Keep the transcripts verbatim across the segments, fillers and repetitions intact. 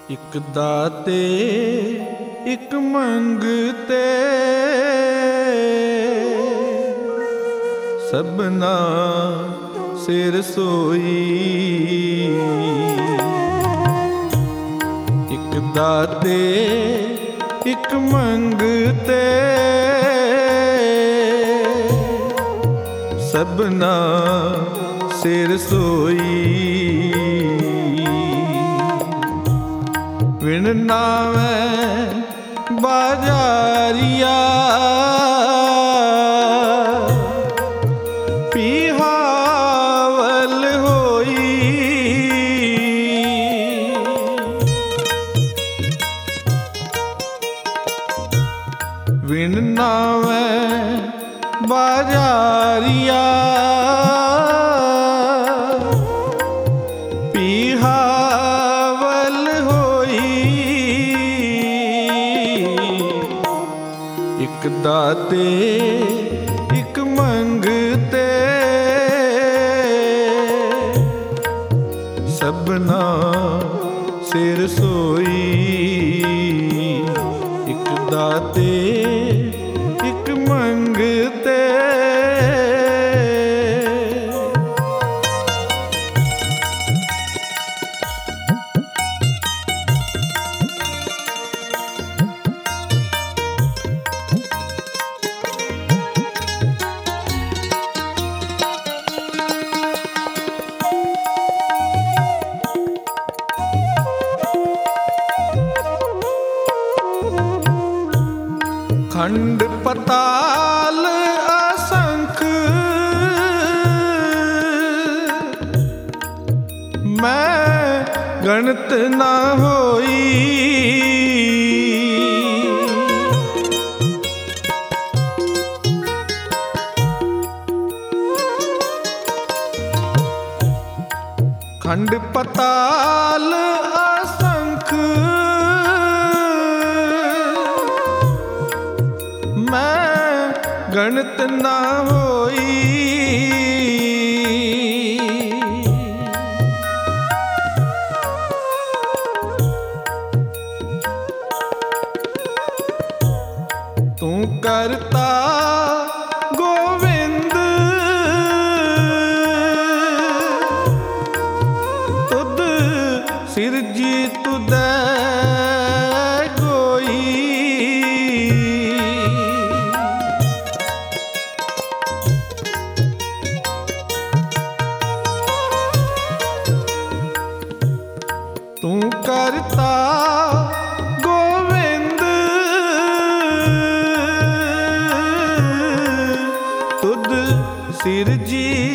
ਇੱਕ ਦਾਤੇ ਇੱਕ ਮੰਗਤੇ, ਸਭਨਾ ਸਿਰ ਸੋਈ। ਇੱਕ ਦਾਤੇ ਇੱਕ ਮੰਗਤੇ, ਸਭਨਾ ਸਿਰ ਸੋਈ। ਵਿਣ ਨਾਵੇਂ ਬਾਜ਼ਾਰੀਆ, ਪੀਹਾਵਲ ਹੋਈ। ਵਿਣ ਨਾਵੇਂ ਬਾਜ਼ਾਰੀਆ, ਪੀਹਾਵਲ ਹੋਈ। ਇੱਕ ਦਾਤੇ ਇੱਕ ਮੰਗਤੇ, ਸਭਨਾ ਸਿਰ ਸੋਈ। ਇੱਕ ਦਾਤੇ ਇੱਕ ਮੰਗਤੇ, ਖੰਡ ਪਤਾਲ ਅਸੰਖ, ਮੈਂ ਗਣਤ ਨਾ ਹੋਈ। ਖੰਡ ਪਤਾਲ ਅਸੰਖ, ਮੈਂ ਗਣਤ ਨਾ ਹੋਈ। ਤੂੰ ਕਰਤਾ ਗੋਵਿੰਦ, ਤੁਧ ਸਿਰਜੀ ਤੁਧੈ ਗੋਈ। ਤੂੰ ਕਰਤਾ ਗੋਵਿੰਦ, ਤੁਧ ਸਿਰਜੀ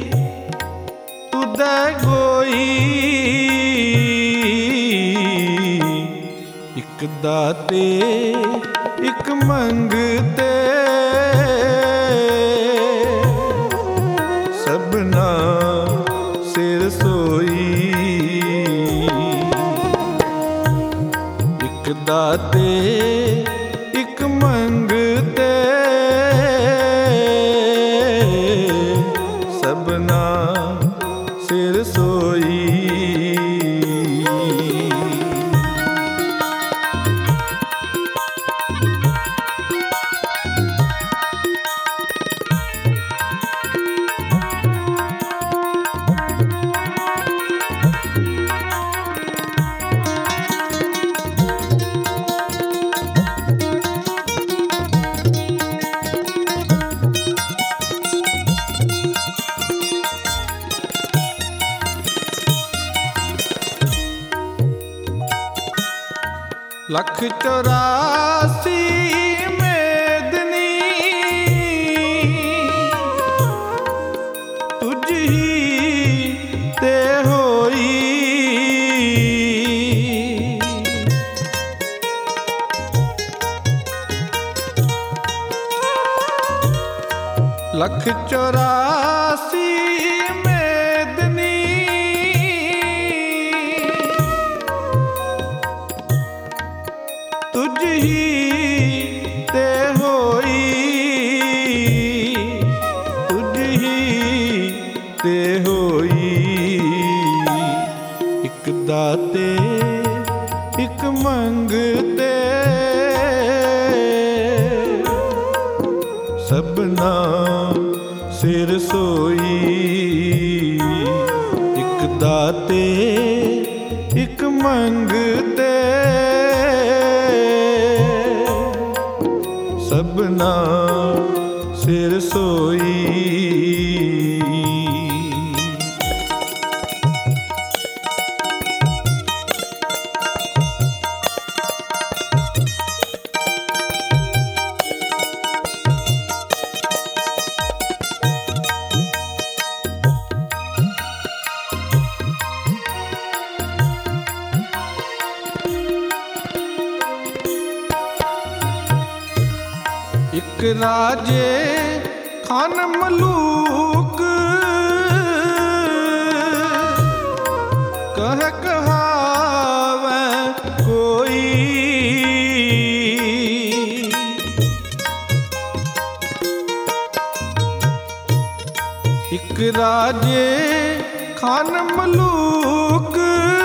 ਤੁਧੈ ਗੋਈ। ਇੱਕ ਦਾਤੇ ਇੱਕ ਮੰਗਤੇ, ਸਭਨਾ ਸਿਰ ਸੋਈ। ਇੱਕ ਦਾਤੇ ਇੱਕ ਮੰਗਤੇ, ਸਭਨਾ ਸਿਰ ਸੋਈ। ਲੱਖ ਚੌਰਾਸੀ ਮੇਦਨੀ, ਤੁਝ ਹੀ ਤੇ ਹੋਈ। ਲੱਖ ਚੌਰਾਸੀ ਮੇਦਨੀ, ਤੁਝ ਹੀ ਤੇ ਹੋਈ। ਤੁਝ ਹੀ ਤੇ ਹੋਈ। ਇੱਕ ਦਾਤੇ ਇਕ ਮੰਗਤੇ ਸਭਨਾ ਸਿਰ ਸੋਈ। ਇਕ ਦਾਤੇ ਇਕ ਮੰਗਤੇ ਸਭਨਾ ਸਿਰ ਸੋਈ। ਇਕ ਰਾਜੇ ਖਾਨ ਮਲੂਕ ਕਹਿ ਕਹਾਵੈ ਕੋਈ। ਇਕ ਰਾਜੇ ਖਾਨ ਮਲੂਕ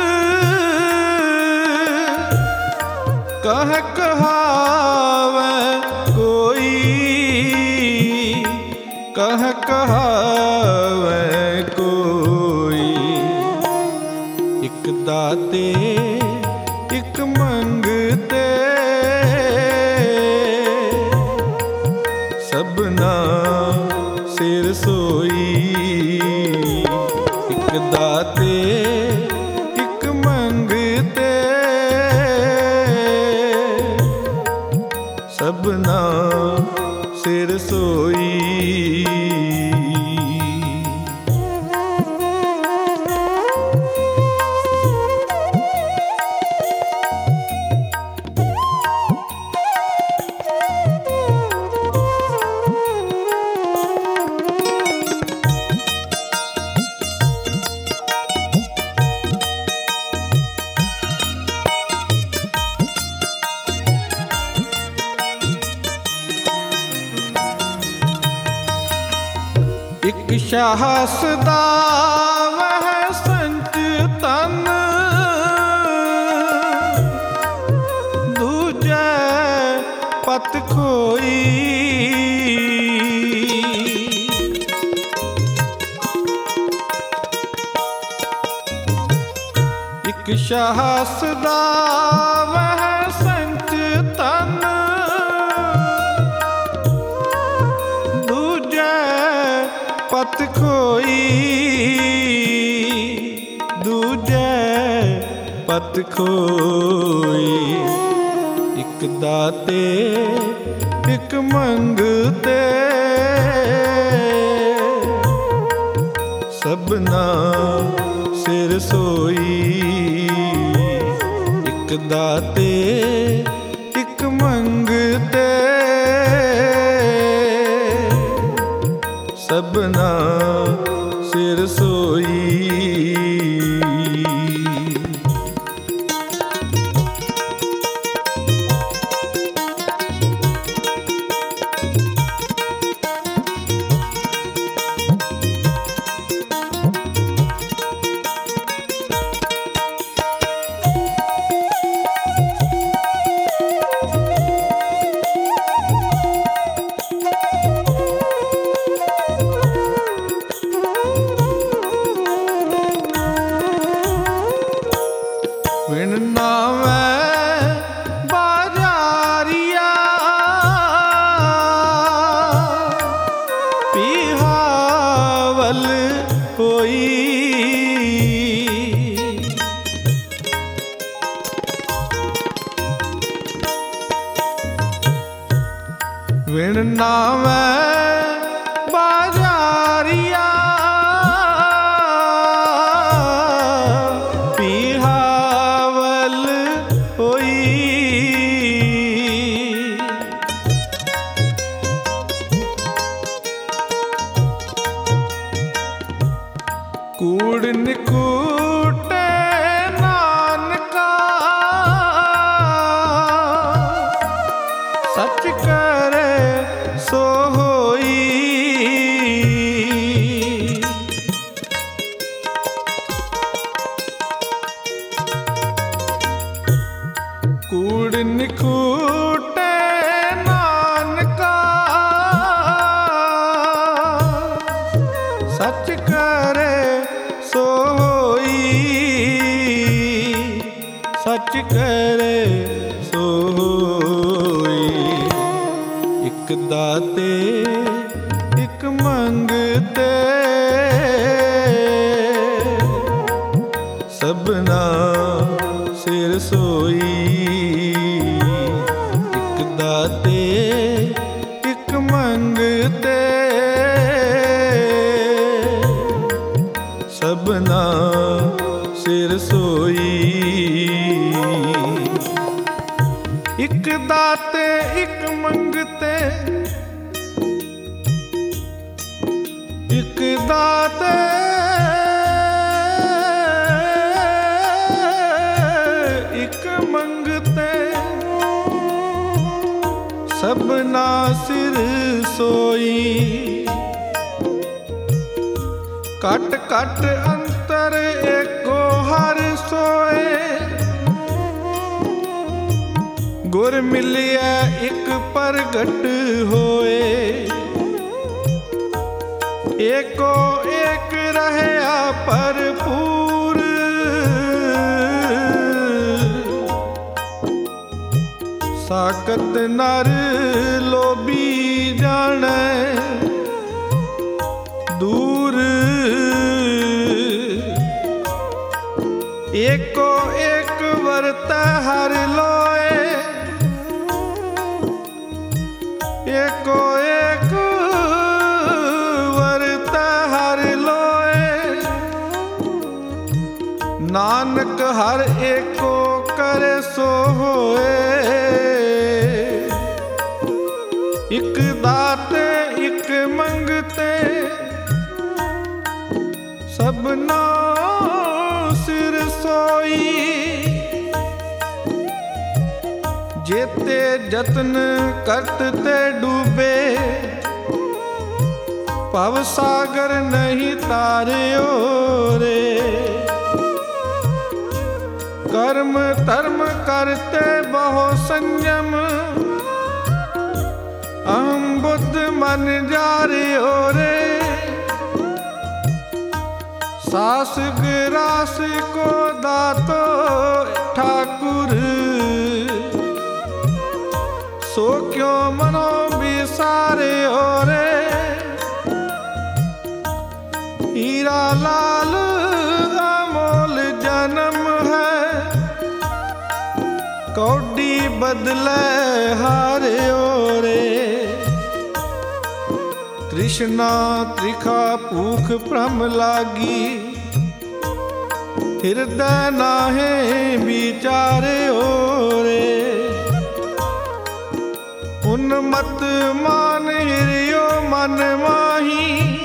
ਕਹਿ ਕਹਾਵੈ ਕੋਈ। ਕਹ ਕਹਾਵੈ ਕੋਈ। ਇਕ ਦਾਤੇ ਇਕ ਮੰਗਤੇ ਸਭਨਾ ਸਿਰ ਸੋਈ। ਇਕ ਦਾਤੇ ਇਕ ਮੰਗਤੇ ਸਭਨਾ ਸਿਰ ਸੋਈ। ਇਕ ਸਾਹਸ ਦਾ ਵਹਿ ਸੰਚ ਤਨ ਦੂਜੈ ਪਤ ਖੋਈ। ਇਕ ਸਾਹਸ ਦਾ ਵਹਿ ਸੰਚ ਤਨ ਪਤ ਖੋਈ। ਦੂਜੈ ਪਤ ਖੋਈ। ਇਕ ਦਾਤੇ ਇਕ ਮੰਗਤੇ ਸਭਨਾ ਸਿਰ ਸੋਈ। ਇਕ ਦਾਤੇ ਇਕ ਮੰਗਤੇ ਸਭਨਾ ਸਿਰ ਸੋਈ। ਵਿਣ ਨਾਵੈ ਬਾਜ਼ਾਰੀਆ ਪੀਹਾਵਲ ਹੋਈ। ਵਿਣ ਨਾਵੈ ਬਾਜ਼ਾਰੀਆ ਕੂੜ ਨਿਕੂਟੇ ਨਾਨਕਾ ਸੱਚ ਕਰੇ ਸੋ ਹੋਈ। कूड़ निकूटे नानका, सच करे सोई, सच करे सोई। एक दाते एक मंगते, सबना सिर सोई। एक दाते एक मंगते, सबना सिर सोई। एक दाते एक मंगते, एक दाते एक मंगते, सबना सिर सोई। कट कट अंतर एको हर सोए, गुर मिलिया एक प्रगट होए। एको एक रहया भरपूर, साकत नर लोभी जाने दूर। एको एक वर्त हर लोए, एको एक वर्त हर लोए। नानक हर एको करे सो होए। एक दाते एक मंगते, सबना सिर सोई। जेते जतन करते डूबे, भव सागर नहीं तारियो रे। कर्म धर्म करते बहु संयम, अहम बुद्ध मन जारियो रे। सास ग्रास को दातो ठाकुर, सो क्यों मनो बिसारे रे। हीरा लाल अमोल जन्म है, कौडी बदले हारे रे। तृष्णा त्रिखा भूख भ्रम लागी, हृदय नाहे विचारे रे। उन्मत मान हिरियो मन माही,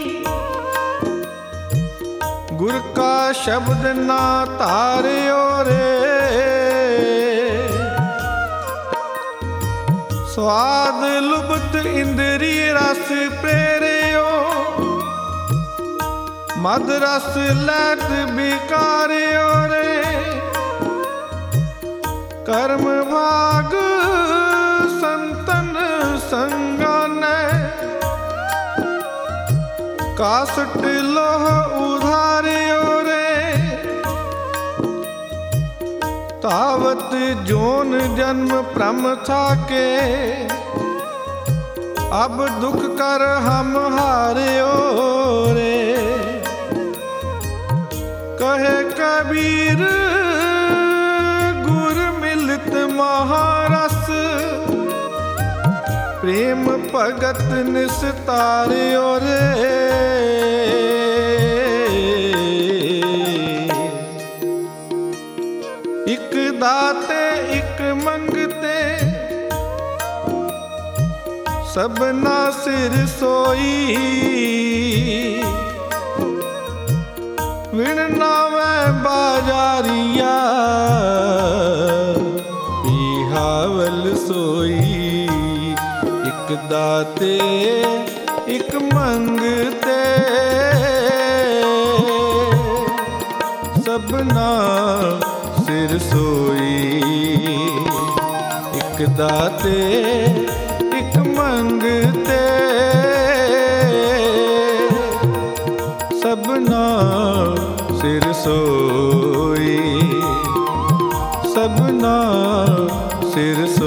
गुर का शब्द ना तारियो रे। स्वाद लुब्ध इंद्रिय रस प्रेरियो, मद रस लैत बिकारियो रे। कर्म भाग संतन संगाने, कासट लोह उधारियो रे। तावत जोन जन्म भ्रम थाके, अब दुख कर हम हारियो रे। कहे कबीर गुर मिलत महारस, प्रेम भगत निस्तारियो रे। एक दाते एक मंगते, सबना सिर सोई। विण नावे बाजारिया, बिहावल सोई। एक दाते एक मंगते, सबना सिर सोई। ਇੱਕ ਦਾਤੇ ਇੱਕ ਮੰਗਤੇ, ਸਭਨਾ ਸਿਰ ਸੋਈ, ਸਭਨਾ ਸਿਰ ਸੋਈ।